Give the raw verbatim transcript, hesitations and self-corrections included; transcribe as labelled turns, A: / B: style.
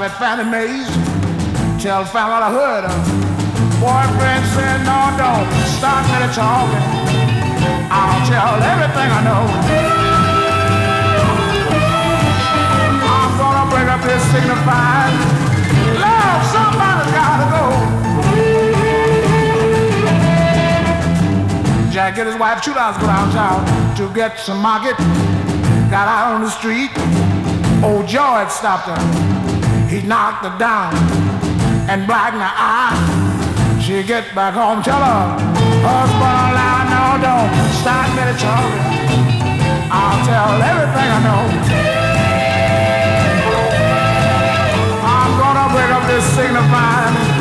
A: at Fannie Mae's. Tell Fannie what I heard her. Boyfriend said, no, don't start me to talking. I'll tell everything I know. I'm gonna break up this signified love. Somebody's gotta go. Jack get his wife two dollars go downtown to get some market. Got out on the street. Old Joe had stopped her. He knocked her down and blackened her eye. She get back home, tell her husband aloud, no, don't start me to talking. I'll tell everything I know. I'm gonna break up this signifying